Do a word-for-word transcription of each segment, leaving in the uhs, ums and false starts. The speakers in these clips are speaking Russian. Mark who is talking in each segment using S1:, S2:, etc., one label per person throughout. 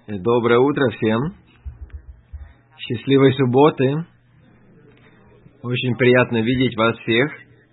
S1: Доброе утро всем. Счастливой субботы. Очень приятно видеть вас всех.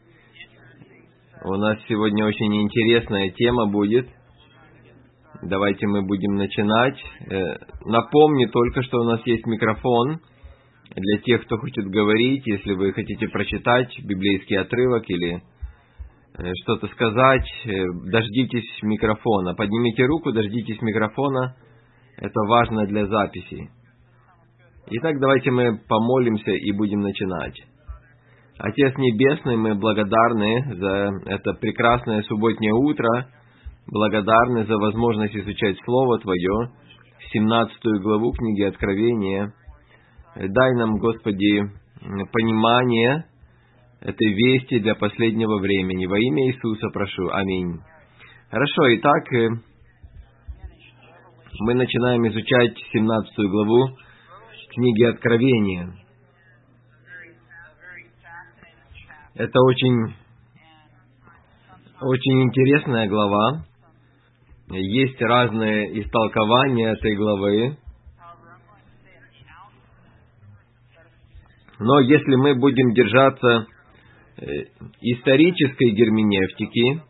S1: У нас сегодня очень интересная тема будет. Давайте мы будем начинать. Напомню только, что у нас есть микрофон для тех, кто хочет говорить. Если вы хотите прочитать библейский отрывок или что-то сказать, дождитесь микрофона. Поднимите руку, дождитесь микрофона. Это важно для записи. Итак, давайте мы помолимся и будем начинать. Отец Небесный, мы благодарны за это прекрасное субботнее утро, благодарны за возможность изучать Слово Твое, семнадцатую главу книги Откровения. Дай нам, Господи, понимание этой вести для последнего времени. Во имя Иисуса прошу. Аминь. Хорошо, итак, мы начинаем изучать семнадцатую главу книги Откровения. Это очень, очень интересная глава. Есть разные истолкования этой главы. Но если мы будем держаться исторической герменевтики,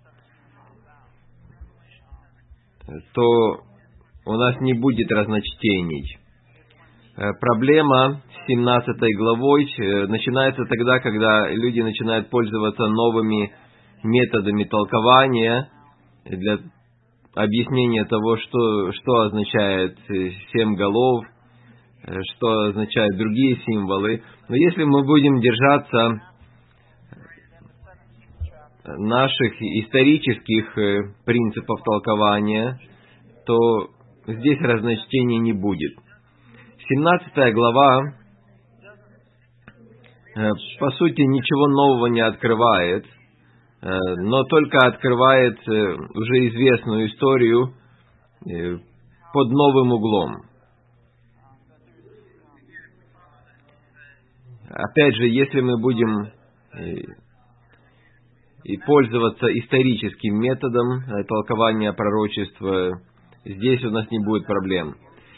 S1: то у нас не будет разночтений. Проблема с семнадцатой главой начинается тогда, когда люди начинают пользоваться новыми методами толкования для объяснения того, что, что означает семь голов, что означают другие символы. Но если мы будем держаться наших исторических принципов толкования, то здесь разночтений не будет. семнадцатая глава, по сути, ничего нового не открывает, но только открывает уже известную историю под новым углом. Опять же, если мы будем и пользоваться историческим методом толкования пророчества, здесь у нас не будет проблем.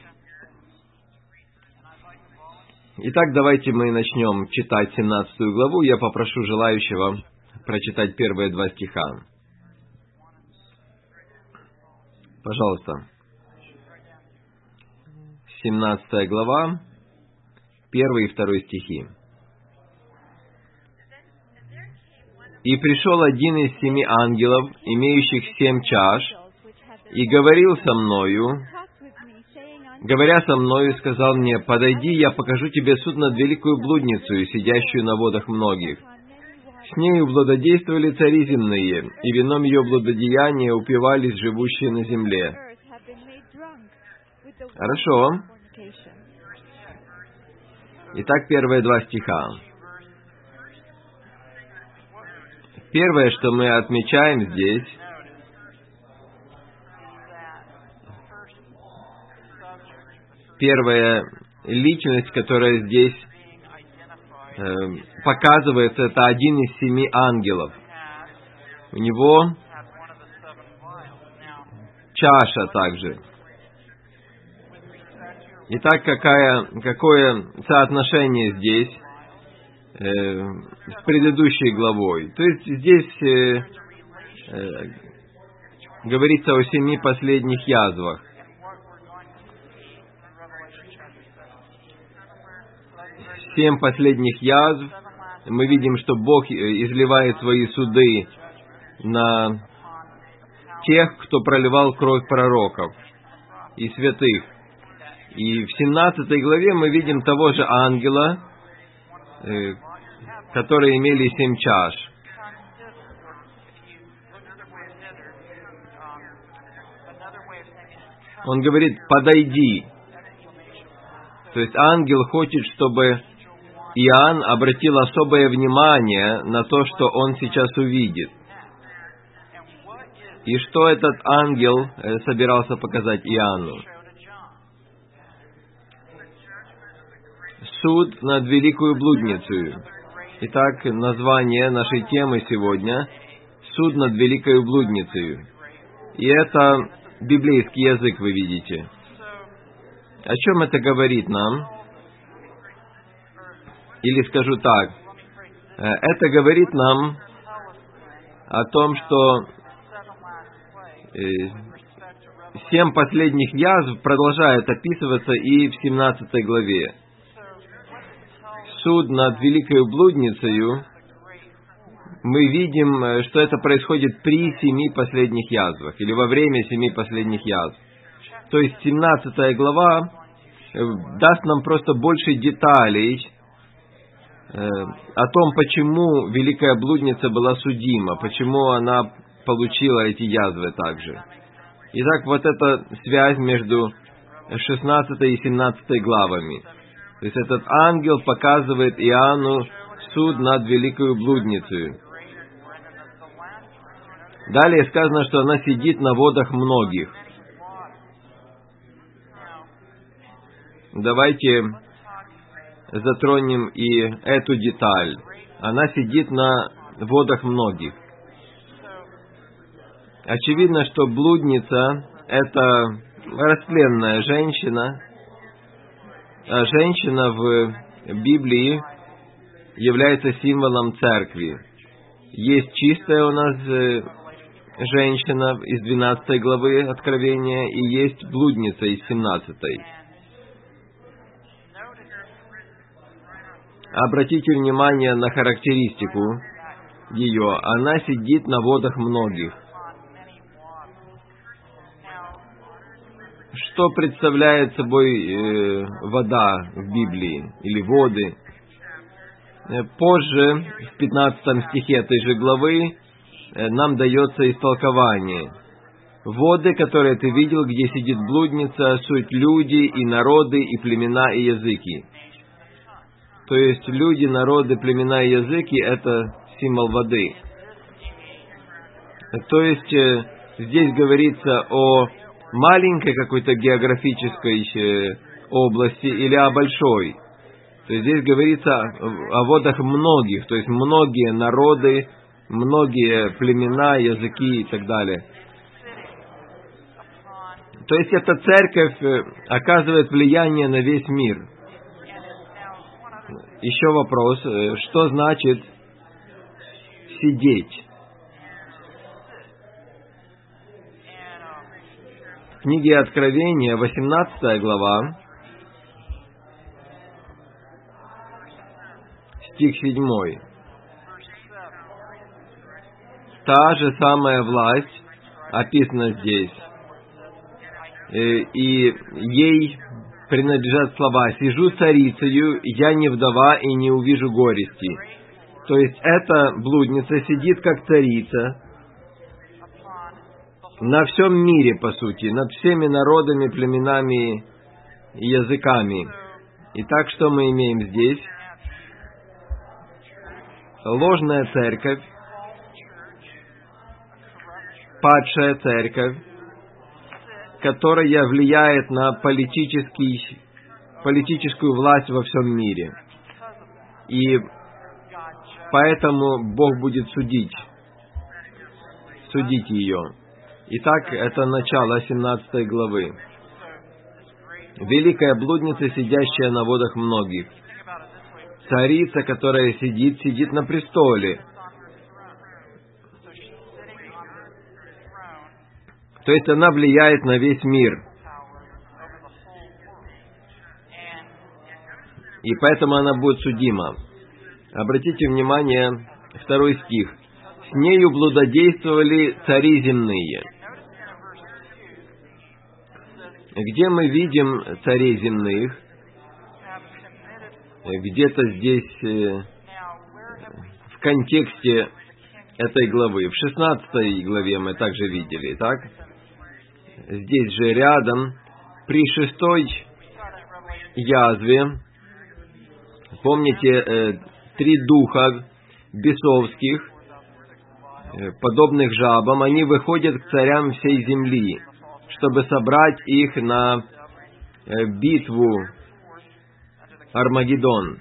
S1: Итак, давайте мы начнем читать семнадцатую главу. Я попрошу желающего прочитать первые два стиха. Пожалуйста. семнадцатая глава, первый и второй стихи. «И пришел один из семи ангелов, имеющих семь чаш, и говорил со мною, говоря со мною, сказал мне: подойди, я покажу тебе суд над великую блудницей, сидящую на водах многих. С нею блудодействовали цари земные, и вином ее блудодеяния упивались живущие на земле». Хорошо. Итак, первые два стиха. Первое, что мы отмечаем здесь, первая личность, которая здесь э, показывается, это один из семи ангелов. У него чаша также. Итак, какая, какое соотношение здесь э, с предыдущей главой? То есть здесь э, э, говорится о семи последних язвах. Семь последних язв. Мы видим, что Бог изливает свои суды на тех, кто проливал кровь пророков и святых. И в семнадцатой главе мы видим того же ангела, которые имели семь чаш. Он говорит: подойди. То есть ангел хочет, чтобы Иоанн обратил особое внимание на то, что он сейчас увидит. И что этот ангел собирался показать Иоанну? Суд над великую блудницей. Итак, название нашей темы сегодня — суд над великой блудницей. И это библейский язык, вы видите. О чем это говорит нам? Или скажу так, это говорит нам о том, что семь последних язв продолжают описываться и в семнадцатой главе. Суд над великой блудницею, мы видим, что это происходит при семи последних язвах, или во время семи последних язв. То есть семнадцатая глава даст нам просто больше деталей э, о том, почему великая блудница была судима, почему она получила эти язвы также. Итак, вот эта связь между шестнадцатой и семнадцатой главами. То есть этот ангел показывает Иоанну суд над великой блудницей. Далее сказано, что она сидит на водах многих. Давайте затронем и эту деталь. Она сидит на водах многих. Очевидно, что блудница – это растленная женщина. А женщина в Библии является символом церкви. Есть чистая у нас женщина из двенадцатой главы Откровения, и есть блудница из семнадцатой. Обратите внимание на характеристику ее. Она сидит на водах многих. Что представляет собой э, вода в Библии, или воды? Позже, в пятнадцатом стихе этой же главы, э, нам дается истолкование. Воды, которые ты видел, где сидит блудница, суть люди и народы, и племена, и языки. То есть люди, народы, племена и языки – это символ воды. То есть э, здесь говорится о маленькой какой-то географической области или о большой. То есть здесь говорится о водах многих, то есть многие народы, многие племена, языки и так далее. То есть эта церковь оказывает влияние на весь мир. Еще вопрос, что значит сидеть? В книге Откровения, восемнадцатая глава, стих седьмой. Та же самая власть описана здесь. И ей принадлежат слова «Сижу царицею, я не вдова и не увижу горести». То есть эта блудница сидит как царица на всем мире, по сути, над всеми народами, племенами и языками. Итак, что мы имеем здесь? Ложная церковь, падшая церковь, которая влияет на политический, политическую власть во всем мире. И поэтому Бог будет судить, судить ее. Итак, это начало семнадцатой главы. Великая блудница, сидящая на водах многих. Царица, которая сидит, сидит на престоле. То есть она влияет на весь мир. И поэтому она будет судима. Обратите внимание, второй стих. «С нею блудодействовали цари земные». Где мы видим царей земных? Где-то здесь, в контексте этой главы. В шестнадцатой главе мы также видели, так? Здесь же рядом, при шестой язве, помните, три духа бесовских, подобных жабам, они выходят к царям всей земли, чтобы собрать их на битву Армагеддон.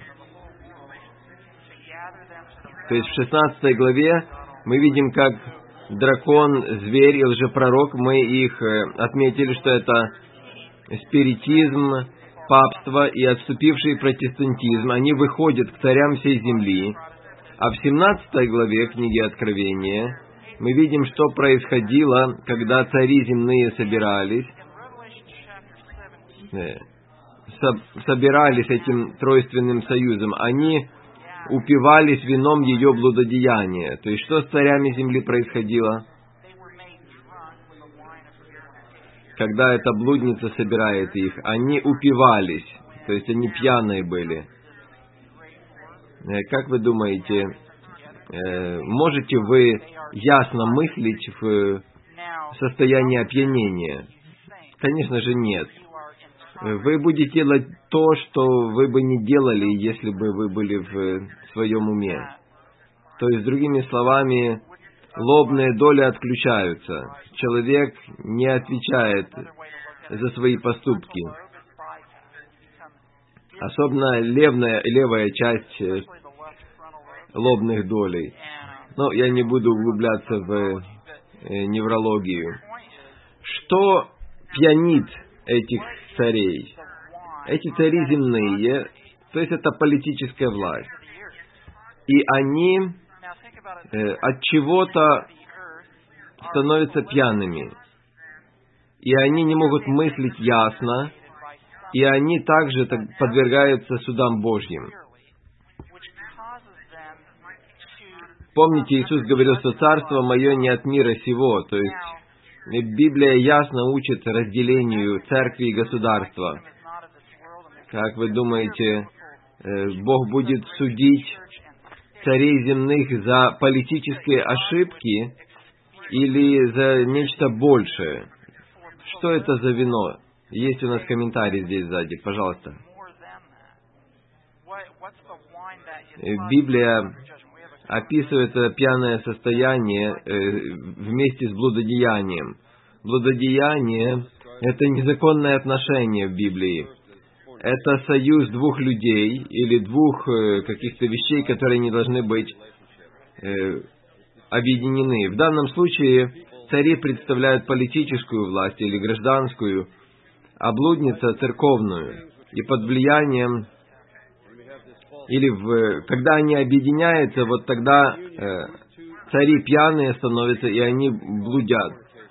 S1: То есть в шестнадцатой главе мы видим, как дракон, зверь и лжепророк, мы их отметили, что это спиритизм, папство и отступивший протестантизм, они выходят к царям всей земли. А в семнадцатой главе книги Откровения мы видим, что происходило, когда цари земные собирались, собирались этим тройственным союзом. Они упивались вином ее блудодеяния. То есть, что с царями земли происходило? Когда эта блудница собирает их, они упивались, то есть они пьяные были. Как вы думаете, можете вы ясно мыслить в состоянии опьянения? Конечно же нет. Вы будете делать то, что вы бы не делали, если бы вы были в своем уме. То есть, другими словами, лобные доли отключаются. Человек не отвечает за свои поступки. Особенно левная, левая часть лобных долей. Но я не буду углубляться в неврологию. Что пьянит этих царей? Эти цари земные, то есть это политическая власть. И они э, от чего-то становятся пьяными. И они не могут мыслить ясно, и они также подвергаются судам Божьим. Помните, Иисус говорил, что «Царство Мое не от мира сего», то есть Библия ясно учит разделению церкви и государства. Как вы думаете, Бог будет судить царей земных за политические ошибки или за нечто большее? Что это за вино? Есть у нас комментарий здесь сзади, пожалуйста. Библия описывает это пьяное состояние вместе с блудодеянием. Блудодеяние — это незаконное отношение в Библии. Это союз двух людей или двух каких-то вещей, которые не должны быть объединены. В данном случае цари представляют политическую власть или гражданскую, а блудница — церковную. И под влиянием, или в, когда они объединяются, вот тогда э, цари пьяные становятся, и они блудят.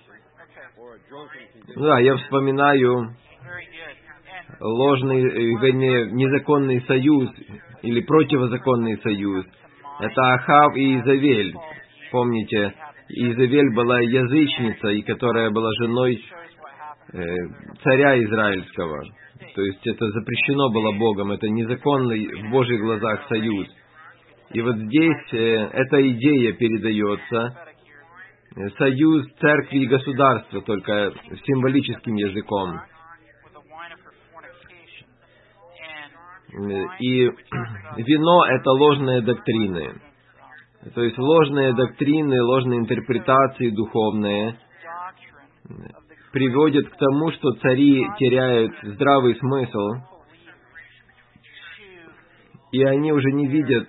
S1: Да, я вспоминаю ложный, вернее, незаконный союз, или противозаконный союз. Это Ахав и Изавель. Помните, Изавель была язычница, и которая была женой э, царя израильского. То есть это запрещено было Богом, это незаконный в Божьих глазах союз. И вот здесь э, эта идея передается. Союз церкви и государства, только символическим языком. И вино — это ложные доктрины. То есть ложные доктрины, ложные интерпретации духовные приводят к тому, что цари теряют здравый смысл, и они уже не видят,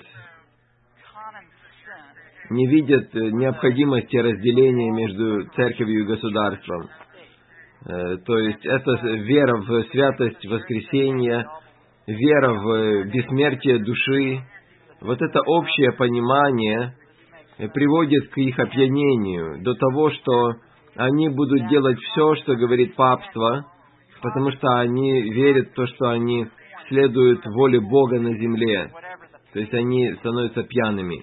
S1: не видят необходимости разделения между церковью и государством. То есть это вера в святость воскресения, вера в бессмертие души. Вот это общее понимание приводит к их опьянению до того, что они будут делать все, что говорит папство, потому что они верят в то, что они следуют воле Бога на земле. То есть они становятся пьяными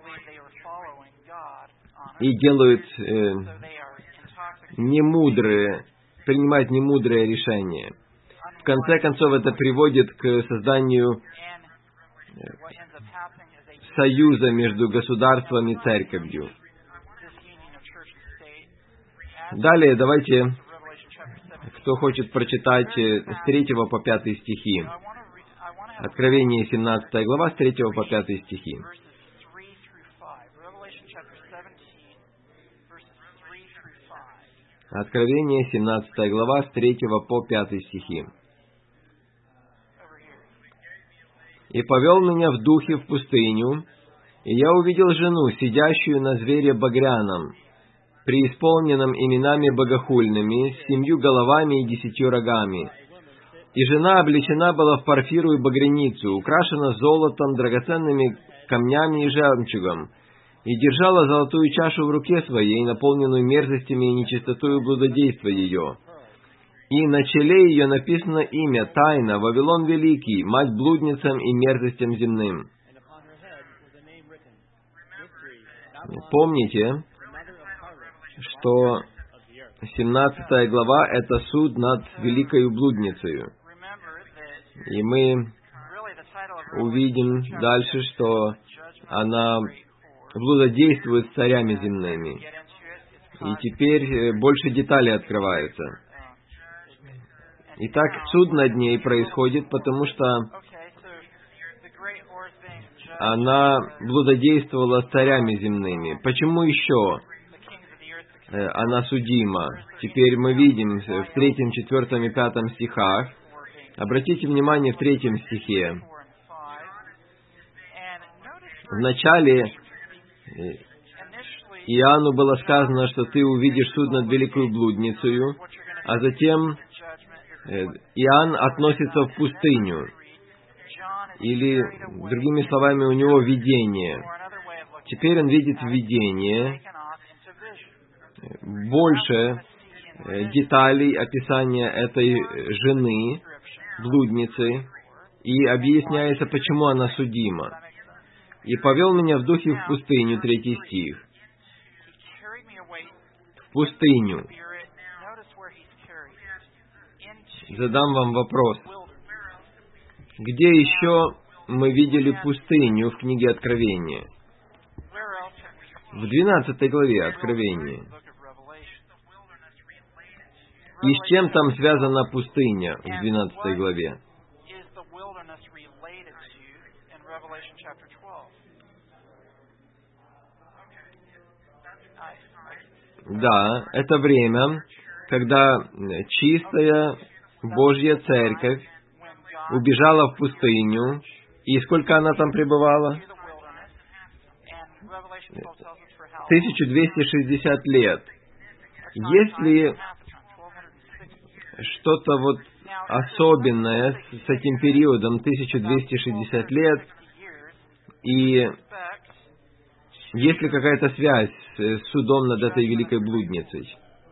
S1: и делают э, немудрые, принимают немудрые решения. В конце концов, это приводит к созданию союза между государством и церковью. Далее давайте, кто хочет прочитать с третьего по пятый стихи. Откровение семнадцатая глава, с третьего по пятый стихи. Откровение семнадцатая глава, с третьего по пятый стихи. «И повел меня в духе в пустыню, и я увидел жену, сидящую на звере багряном, преисполненном именами богохульными, с семью головами и десятью рогами. И жена облечена была в парфиру и багряницу, украшена золотом, драгоценными камнями и жемчугом, и держала золотую чашу в руке своей, наполненную мерзостями и нечистотою блудодейства ее. И на челе ее написано имя, тайна, Вавилон Великий, мать блудницам и мерзостям земным. Помните, что семнадцатая глава — это суд над великою блудницею. И мы увидим дальше, что она блудодействует с царями земными. И теперь больше деталей открываются. Итак, суд над ней происходит, потому что она блудодействовала с царями земными. Почему еще она судима? Теперь мы видим в третьем, четвертом и пятом стихах. Обратите внимание в третьем стихе. Вначале Иоанну было сказано, что ты увидишь суд над великою блудницею, а затем Иоанн относится в пустыню. Или, другими словами, у него видение. Теперь он видит видение, больше деталей описания этой жены, блудницы, и объясняется, почему она судима. «И повел меня в духе в пустыню», третий стих. В пустыню. Задам вам вопрос. Где еще мы видели пустыню в книге Откровения? В двенадцатой главе Откровения. И с чем там связана пустыня в двенадцатой главе? Да, это время, когда чистая Божья Церковь убежала в пустыню. И сколько она там пребывала? тысяча двести шестьдесят лет. Если что-то вот особенное с этим периодом, тысяча двести шестьдесят лет, и есть ли какая-то связь с судом над этой великой блудницей?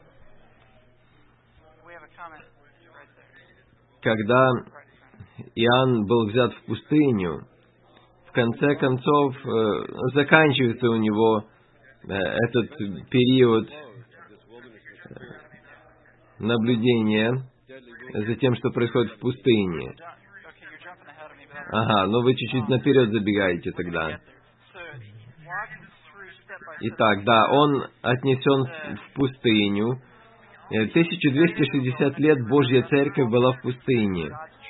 S1: Когда Иоанн был взят в пустыню, в конце концов, заканчивается у него этот период наблюдения за тем, что происходит в пустыне. Ага, ну вы чуть-чуть наперед забегаете тогда. Итак, да, он отнесен в пустыню. тысяча двести шестьдесят лет Божья Церковь была в пустыне.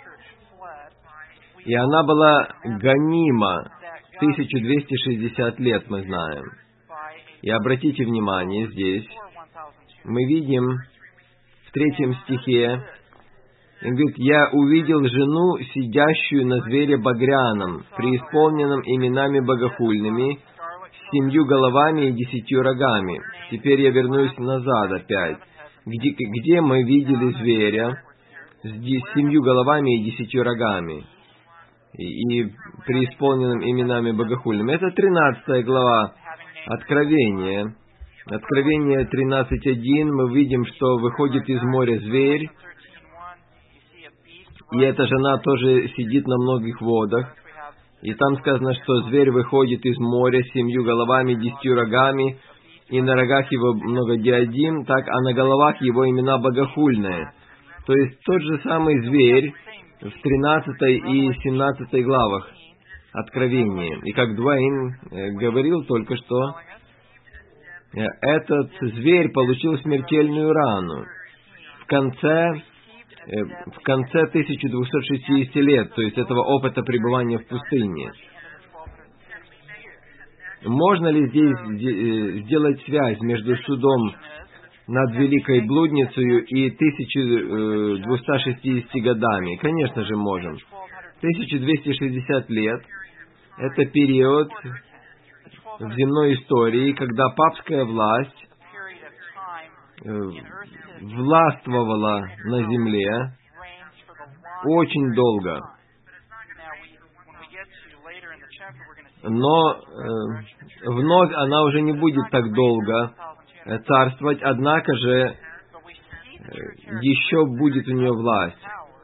S1: И она была гонима тысяча двести шестьдесят лет, мы знаем. И обратите внимание, здесь мы видим в третьем стихе, он говорит, «Я увидел жену, сидящую на звере багряном, преисполненном именами богохульными, с семью головами и десятью рогами». Теперь я вернусь назад опять. Где, где мы видели зверя с семью головами и десятью рогами и, и преисполненным именами богохульными? Это тринадцатая глава Откровения. Откровение тринадцать один, мы видим, что выходит из моря зверь, и эта жена тоже сидит на многих водах. И там сказано, что зверь выходит из моря с семью головами, десятью рогами, и на рогах его много диадим, так, а на головах его имена богохульные. То есть тот же самый зверь в тринадцатой и семнадцатой главах Откровения. И как Дуэйн э, говорил только что, э, этот зверь получил смертельную рану в конце, э, в конце тысяча двухсот шестидесяти лет, то есть этого опыта пребывания в пустыне. Можно ли здесь сделать связь между судом над великой блудницей и тысяча двумястами шестьюдесятью годами? Конечно же, можем. тысяча двести шестьдесят лет — это период в земной истории, когда папская власть властвовала на земле очень долго. Но э, вновь она уже не будет так долго царствовать, однако же э, еще будет у нее власть.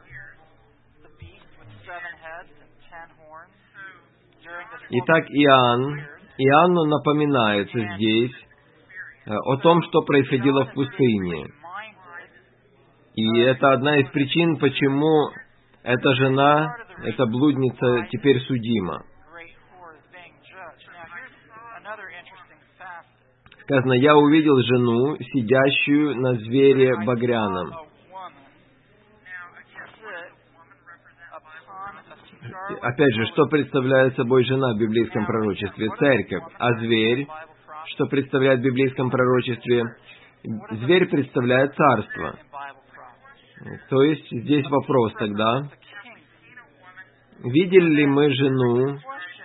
S1: Итак, Иоанн, Иоанну напоминается здесь э, о том, что происходило в пустыне. И это одна из причин, почему эта жена, эта блудница теперь судима. Сказано, я увидел жену, сидящую на звере багряном. Опять же, что представляет собой жена в библейском пророчестве? Церковь. А зверь, что представляет в библейском пророчестве? Зверь представляет царство. То есть, здесь вопрос тогда, видели ли мы жену,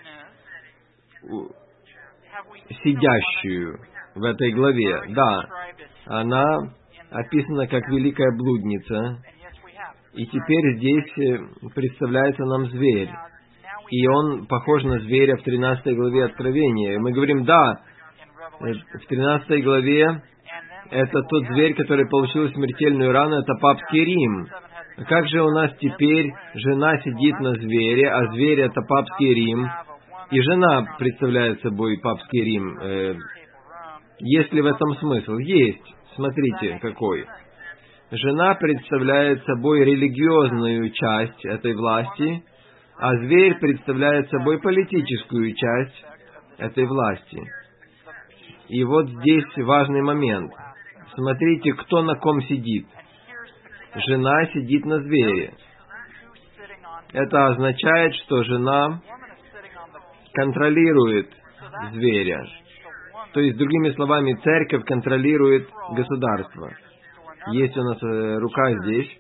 S1: сидящую в этой главе? Да, она описана как великая блудница, и теперь здесь представляется нам зверь. И он похож на зверя в тринадцатой главе Откровения. И мы говорим, да, в тринадцатой главе это тот зверь, который получил смертельную рану, это папский Рим. Как же у нас теперь жена сидит на звере, а зверь это папский Рим, и жена представляет собой папский Рим? Э, есть ли в этом смысл? Есть. Смотрите, какой. Жена представляет собой религиозную часть этой власти, а зверь представляет собой политическую часть этой власти. И вот здесь важный момент. Смотрите, кто на ком сидит. Жена сидит на звере. Это означает, что жена контролирует зверя. То есть, другими словами, церковь контролирует государство. Есть у нас э, рука здесь.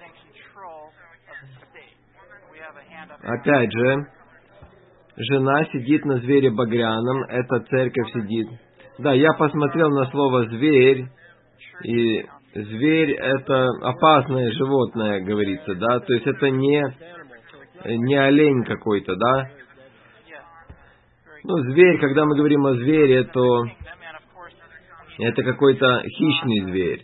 S1: Опять же, жена сидит на звере багряном, эта церковь сидит. Да, я посмотрел на слово «зверь», и зверь — это опасное животное, говорится, да, то есть это не, не олень какой-то, да. Ну, зверь, когда мы говорим о звере, то это какой-то хищный зверь.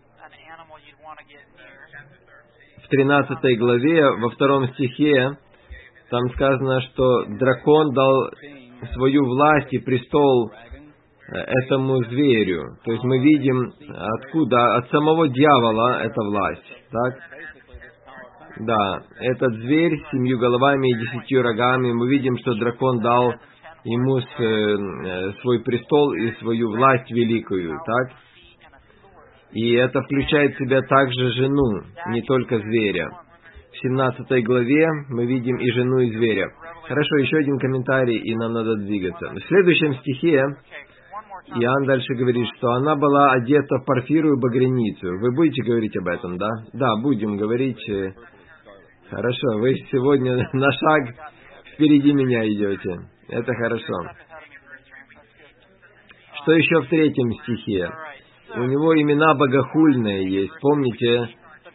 S1: В тринадцатой главе, во втором стихе, там сказано, что дракон дал свою власть и престол этому зверю. То есть мы видим, откуда, от самого дьявола эта власть. Так? Да, этот зверь с семью головами и десятью рогами, мы видим, что дракон дал ему свой престол и свою власть великую. Так? И это включает в себя также жену, не только зверя. В семнадцатой главе мы видим и жену, и зверя. Хорошо, еще один комментарий, и нам надо двигаться. В следующем стихе Иоанн дальше говорит, что она была одета в парфиру и багряницу. Вы будете говорить об этом, да? Да, будем говорить. Хорошо, вы сегодня на шаг впереди меня идете. Это хорошо. Что еще в третьем стихе? У него имена богохульные есть. Помните,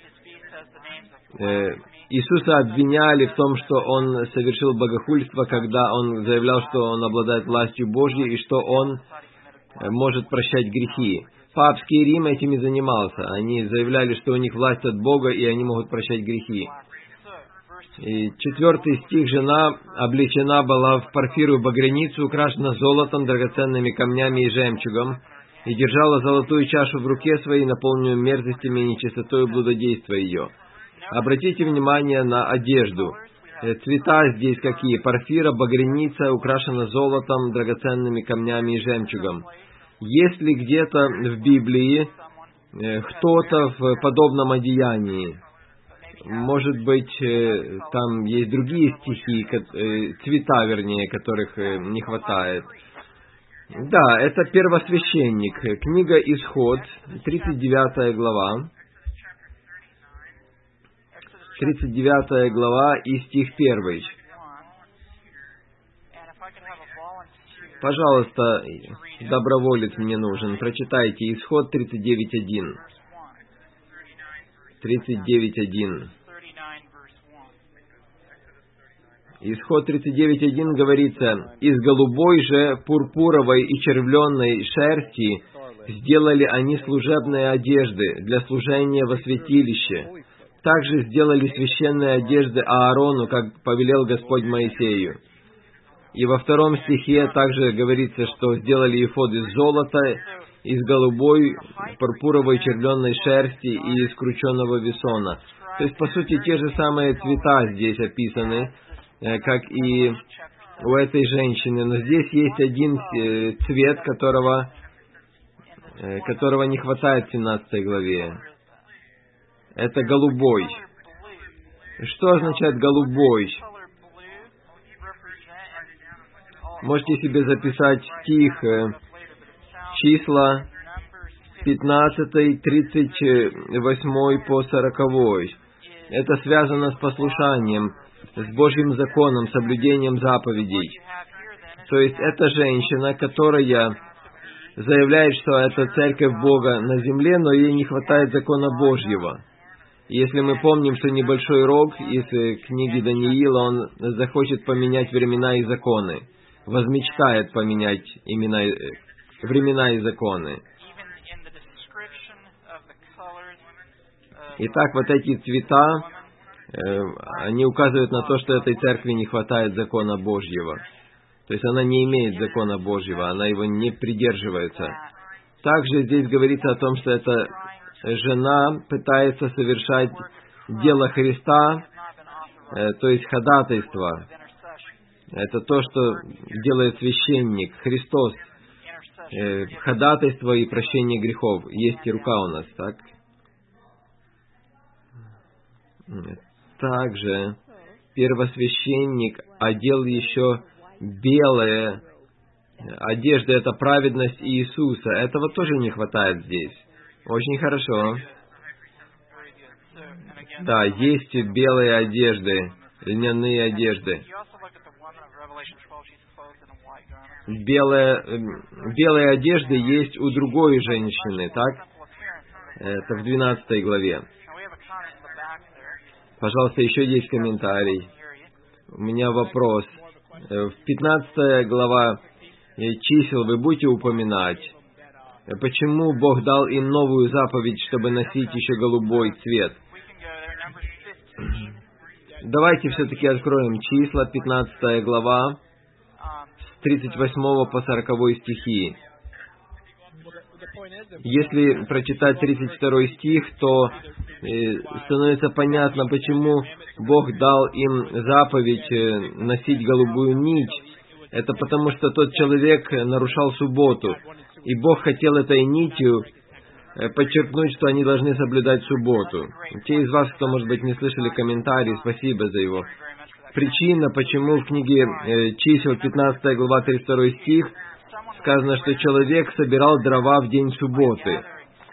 S1: э, Иисуса обвиняли в том, что Он совершил богохульство, когда Он заявлял, что Он обладает властью Божьей и что Он может прощать грехи. Папский Рим этим и занимался. Они заявляли, что у них власть от Бога, и они могут прощать грехи. И четвертый стих. Жена облечена была в парфиру и багряницу, украшена золотом, драгоценными камнями и жемчугом, и держала золотую чашу в руке своей, наполненную мерзостями и нечистотою блудодейства ее. Обратите внимание на одежду. Цвета здесь какие? Парфира, багряница, украшена золотом, драгоценными камнями и жемчугом. Есть ли где-то в Библии кто-то в подобном одеянии? Может быть, там есть другие стихи, цвета, вернее, которых не хватает. Да, это первосвященник. Книга Исход, тридцать девятая глава. тридцать девятая глава и стих первый. Пожалуйста, доброволец мне нужен. Прочитайте Исход тридцать девять один. тридцать девять один. Исход тридцать девять один говорится: «Из голубой же, пурпуровой и червленной шерсти сделали они служебные одежды для служения во святилище. Также сделали священные одежды Аарону, как повелел Господь Моисею». И во втором стихе также говорится, что сделали эфод из золота, из голубой, пурпуровой, червленной шерсти и из крученного весона. То есть, по сути, те же самые цвета здесь описаны, как и у этой женщины. Но здесь есть один цвет, которого, которого не хватает в семнадцатой главе. Это голубой. Что означает голубой? Можете себе записать стих, числа пятнадцатый, тридцать восьмой по сороковой. Это связано с послушанием, с Божьим законом, соблюдением заповедей. То есть это женщина, которая заявляет, что это церковь Бога на земле, но ей не хватает закона Божьего. Если мы помним, что небольшой рог из книги Даниила, он захочет поменять времена и законы, возмечтает поменять имена, времена и законы. Итак, вот эти цвета, э, они указывают на то, что этой церкви не хватает закона Божьего. То есть она не имеет закона Божьего, она его не придерживается. Также здесь говорится о том, что эта жена пытается совершать дело Христа, э, то есть ходатайство. Это то, что делает священник, Христос. Э, ходатайство и прощение грехов. Есть и рука у нас, так? Также первосвященник одел еще белые одежды, это праведность Иисуса. Этого тоже не хватает здесь. Очень хорошо. Да, есть белые одежды, льняные одежды. Белые, белые одежды есть у другой женщины, так? Это в двенадцатой главе. Пожалуйста, еще есть комментарий. У меня вопрос. В пятнадцатой глава чисел вы будете упоминать, почему Бог дал им новую заповедь, чтобы носить еще голубой цвет? Давайте все-таки откроем числа, пятнадцатая глава, с тридцать восьмого по сороковой стихи. Если прочитать тридцать второй стих, то э, становится понятно, почему Бог дал им заповедь э, носить голубую нить. Это потому, что тот человек нарушал субботу. И Бог хотел этой нитью э, подчеркнуть, что они должны соблюдать субботу. Те из вас, кто, может быть, не слышали комментарий, спасибо за его. Причина, почему в книге э, чисел, пятнадцатая глава, тридцать второй стих, сказано, что человек собирал дрова в день субботы.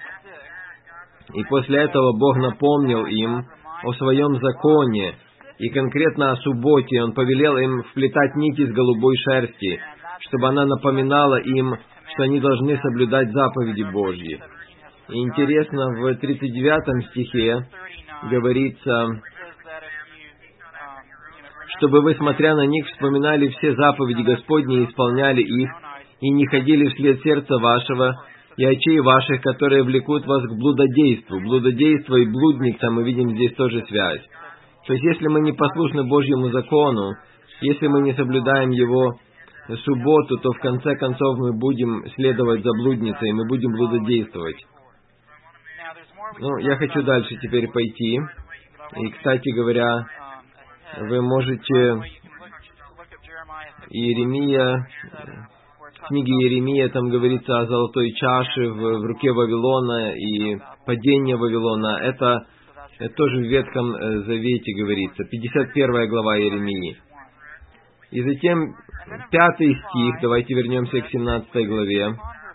S1: И после этого Бог напомнил им о своем законе, и конкретно о субботе. Он повелел им вплетать нить из голубой шерсти, чтобы она напоминала им, что они должны соблюдать заповеди Божьи. И интересно, в тридцать девятом стихе говорится, чтобы вы, смотря на них, вспоминали все заповеди Господни и исполняли их, и не ходили вслед сердца вашего и очей ваших, которые влекут вас к блудодейству. Блудодейство и блудница, мы видим здесь тоже связь. То есть, если мы не послушны Божьему закону, если мы не соблюдаем Его субботу, то в конце концов мы будем следовать за блудницей, мы будем блудодействовать. Ну, я хочу дальше теперь пойти. И, кстати говоря, вы можете Иеремия... В книге Иеремия там говорится о золотой чаше в, в руке Вавилона и падении Вавилона. Это, это тоже в Ветхом Завете говорится. пятьдесят первая глава Иеремии. И затем пятый стих, давайте вернемся к семнадцатой главе.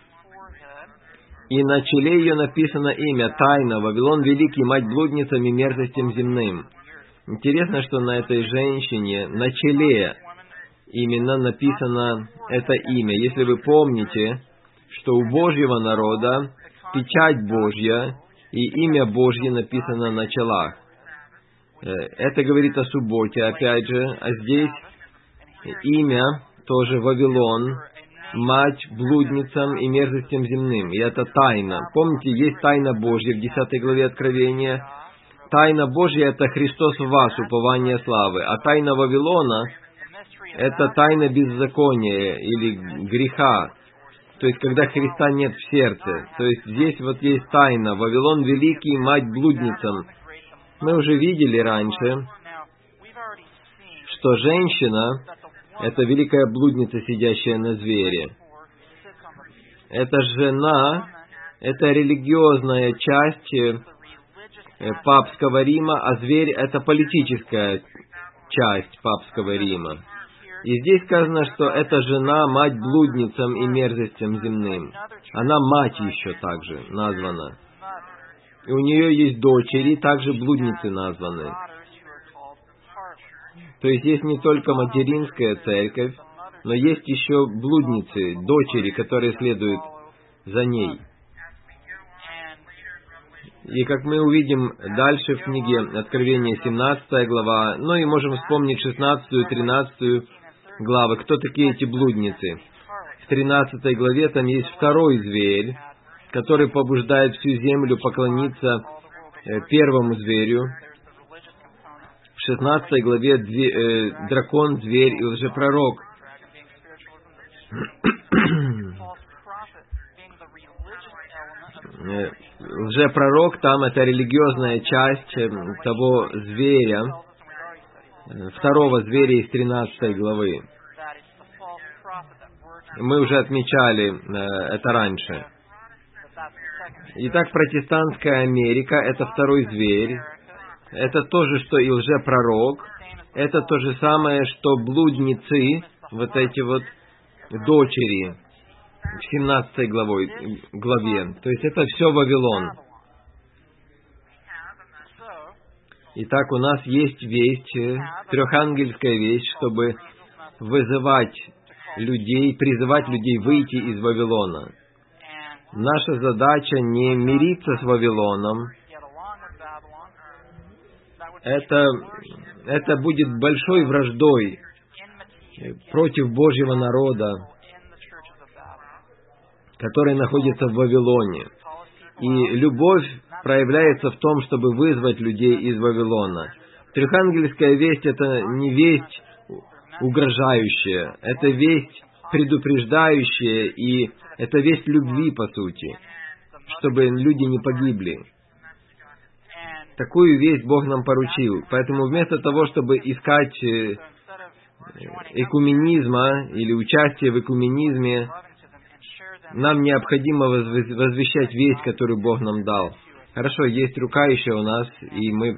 S1: «И на челе ее написано имя, тайна, Вавилон великий, мать блудницам и мерзостям земным». Интересно, что на этой женщине, на челе именно написано это имя. Если вы помните, что у Божьего народа печать Божья и имя Божье написано на челах. Это говорит о субботе, опять же, а здесь имя тоже Вавилон, мать блудницам и мерзостям земным. И это тайна. Помните, есть тайна Божья в десятой главе Откровения. Тайна Божья — это Христос в вас, упование славы. А тайна Вавилона — это тайна беззакония или греха. То есть, когда Христа нет в сердце. То есть, здесь вот есть тайна. Вавилон великий, мать блудницам. Мы уже видели раньше, что женщина — это великая блудница, сидящая на звере. Это жена, это религиозная часть папского Рима, а зверь — это политическая часть папского Рима. И здесь сказано, что эта жена — мать блудницам и мерзостям земным. Она мать еще также названа. И у нее есть дочери, также блудницы названы. То есть есть не только материнская церковь, но есть еще блудницы, дочери, которые следуют за ней. И как мы увидим дальше в книге Откровения, семнадцатая глава, ну и можем вспомнить шестнадцатую, тринадцатую главы, кто такие эти блудницы. В тринадцатой главе там есть второй зверь, который побуждает всю землю поклониться первому зверю. В шестнадцатой главе две, э, дракон, зверь и лжепророк. Лжепророк там — это религиозная часть того зверя, второго зверя из тринадцатой главы. Мы уже отмечали э, это раньше. Итак, протестантская Америка — это второй зверь. Это то же, что и лжепророк. Это то же самое, что блудницы, вот эти вот дочери в семнадцатой главой, главе. То есть это все Вавилон. Итак, у нас есть весть, трехангельская весть, чтобы вызывать людей, призывать людей выйти из Вавилона. Наша задача не мириться с Вавилоном. Это, это будет большой враждой против Божьего народа, который находится в Вавилоне. И любовь проявляется в том, чтобы вызвать людей из Вавилона. Трехангельская весть — это не весть угрожающая, это весть предупреждающая, и это весть любви, по сути, чтобы люди не погибли. Такую весть Бог нам поручил. Поэтому вместо того, чтобы искать экуменизма или участие в экуменизме, нам необходимо возвещать весть, которую Бог нам дал. Хорошо, есть рука еще у нас, и мы...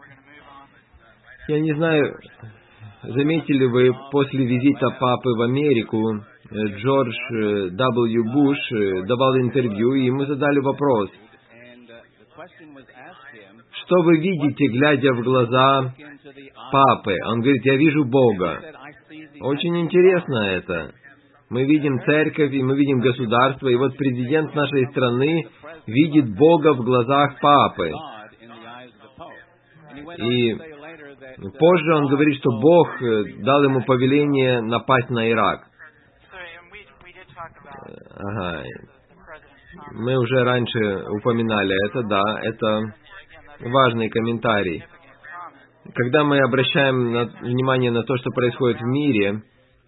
S1: Я не знаю, заметили вы, после визита Папы в Америку, Джордж дабл ю. Буш давал интервью, и ему задали вопрос. Что вы видите, глядя в глаза Папы? Он говорит, я вижу Бога. Очень интересно это. Мы видим церковь, и мы видим государство, и вот президент нашей страны видит Бога в глазах Папы. И позже он говорит, что Бог дал ему повеление напасть на Ирак. Ага. Мы уже раньше упоминали это, да, это важный комментарий. Когда мы обращаем на, внимание на то, что происходит в мире,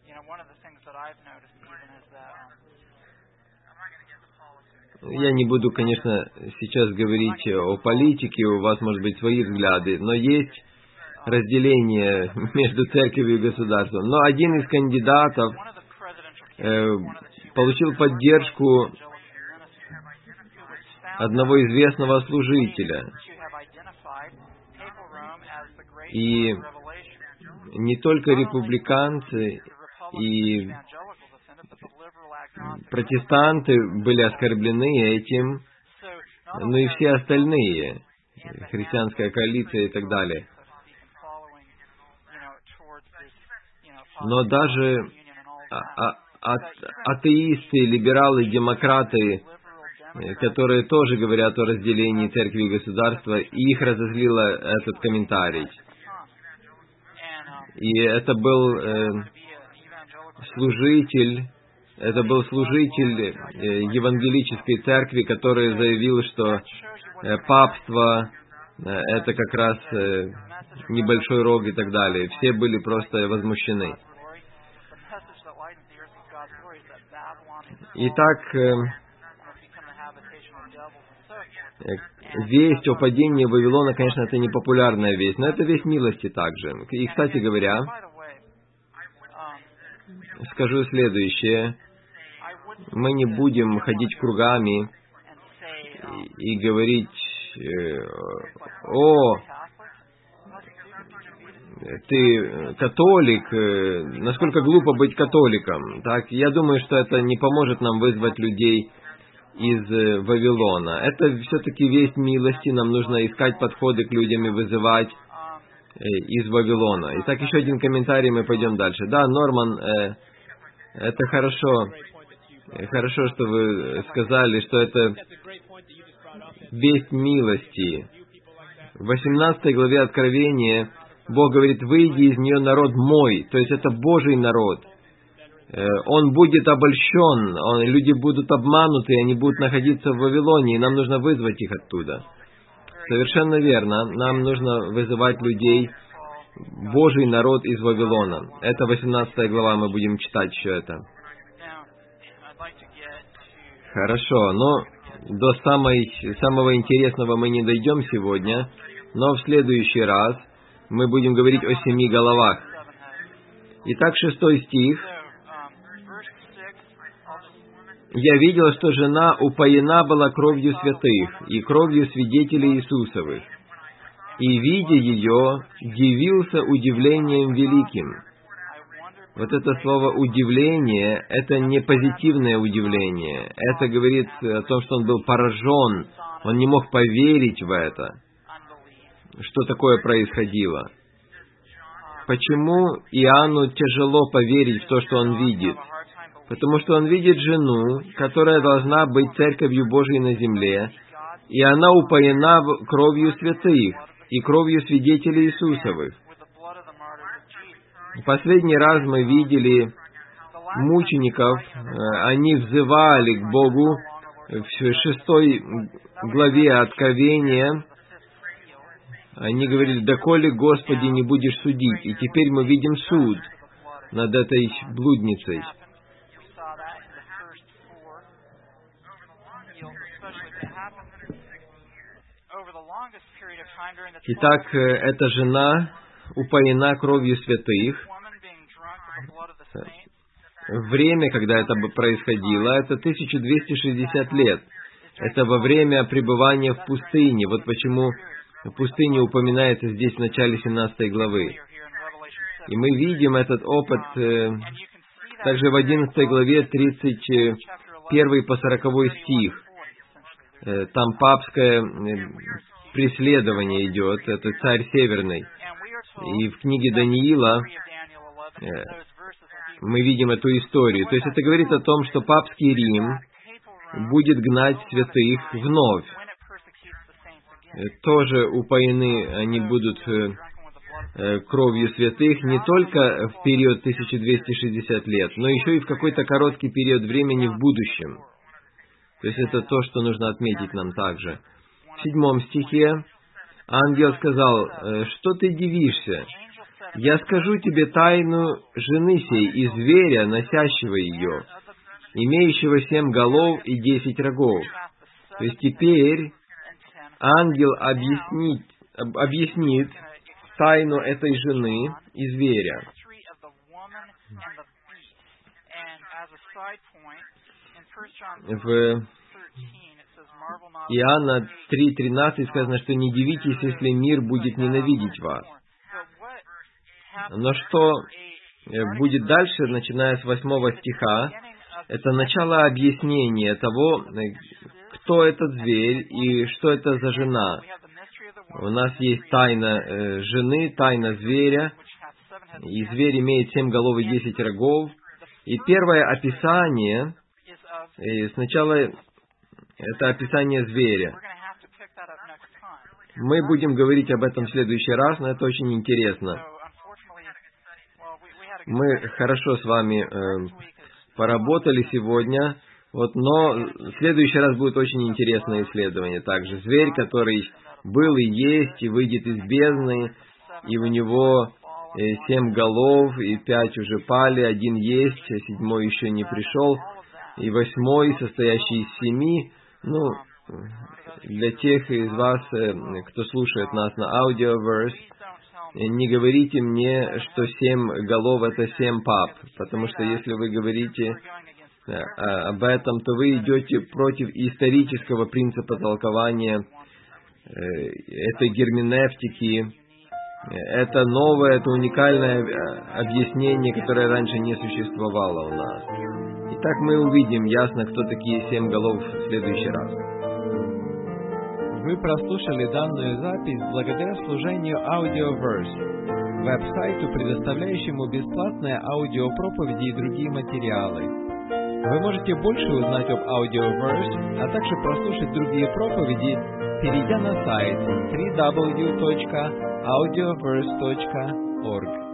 S1: я не буду, конечно, сейчас говорить о политике, у вас, может быть, свои взгляды, но есть разделение между церковью и государством. Но один из кандидатов э, получил поддержку одного известного служителя. И не только республиканцы и протестанты были оскорблены этим, но и все остальные, христианская коалиция и так далее. Но даже а- а- ат- атеисты, либералы, демократы, э, которые тоже говорят о разделении церкви и государства, их разозлило этот комментарий. И это был э, служитель, это был служитель э, евангелической церкви, который заявил, что э, папство э, это как раз э, небольшой рог и так далее. Все были просто возмущены. Итак, э, э, весть о падении Вавилона, конечно, это не популярная весть, но это весть милости также. И, кстати говоря, скажу следующее. Мы не будем ходить кругами и, и говорить, э, о, ты католик, э, насколько глупо быть католиком. Так, я думаю, что это не поможет нам вызвать людей из э, Вавилона. Это все-таки весть милости, нам нужно искать подходы к людям и вызывать э, из Вавилона. Итак, еще один комментарий, мы пойдем дальше. Да, Норман, э, это хорошо. Хорошо, что вы сказали, что это весть милости. В восемнадцатой главе Откровения Бог говорит: «Выйди из нее, народ мой», то есть это Божий народ. Он будет обольщен, он, люди будут обмануты, они будут находиться в Вавилоне, и нам нужно вызвать их оттуда. Совершенно верно, нам нужно вызывать людей, Божий народ из Вавилона. Это восемнадцатая глава, мы будем читать еще это. Хорошо, но до самой, самого интересного мы не дойдем сегодня, но в следующий раз мы будем говорить о семи головах. Итак, шестой стих. «Я видел, что жена упоена была кровью святых и кровью свидетелей Иисусовых, и, видя ее, дивился удивлением великим». Вот это слово «удивление» — это не позитивное удивление. Это говорит о том, что он был поражен, он не мог поверить в это, что такое происходило. Почему Иоанну тяжело поверить в то, что он видит? Потому что он видит жену, которая должна быть Церковью Божией на земле, и она упоена кровью святых и кровью свидетелей Иисусовых. В последний раз мы видели мучеников, они взывали к Богу в шестой главе Откровения. Они говорили: «Доколе, Господи, не будешь судить?» И теперь мы видим суд над этой блудницей. Итак, эта жена упоена кровью святых. Время, когда это происходило, это тысяча двести шестьдесят лет. Это во время пребывания в пустыне. Вот почему пустыня упоминается здесь в начале семнадцатой главы. И мы видим этот опыт э, также в одиннадцатой главе, тридцать первый по сороковой стих. Э, там папское э, преследование идет, это царь Северный. И в книге Даниила э, мы видим эту историю. То есть это говорит о том, что папский Рим будет гнать святых вновь. Тоже упоены они будут кровью святых не только в период тысяча двести шестьдесят лет, но еще и в какой-то короткий период времени в будущем. То есть это то, что нужно отметить нам также. В седьмом стихе ангел сказал: «Что ты дивишься? Я скажу тебе тайну жены сей и зверя, носящего ее, имеющего семь голов и десять рогов». То есть теперь ангел объяснит, объяснит тайну этой жены и зверя. В Иоанна три тринадцать сказано, что «не дивитесь, если мир будет ненавидеть вас». Но что будет дальше, начиная с восьмого стиха, это начало объяснения того, кто этот зверь и что это за жена. У нас есть тайна э, жены, тайна зверя. И зверь имеет семь голов и десять рогов. И первое описание, и сначала это описание зверя. Мы будем говорить об этом в следующий раз, но это очень интересно. Мы хорошо с вами э, поработали сегодня, вот, но в следующий раз будет очень интересное исследование. Также зверь, который был и есть, и выйдет из бездны, и у него э, семь голов, и пять уже пали, один есть, а седьмой еще не пришел, и восьмой, состоящий из семи, ну, для тех из вас, кто слушает нас на Audioverse, не говорите мне, что семь голов — это семь пап, потому что если вы говорите об этом, то вы идете против исторического принципа толкования этой герменевтики. Это новое, это уникальное объяснение, которое раньше не существовало у нас. Итак, мы увидим ясно, кто такие семь голов в следующий раз.
S2: Вы прослушали данную запись благодаря служению Audioverse, веб-сайту, предоставляющему бесплатные аудиопроповеди и другие материалы. Вы можете больше узнать об Audioverse, а также прослушать другие проповеди, перейдя на сайт дабл ю дабл ю дабл ю точка аудиоверс точка орг.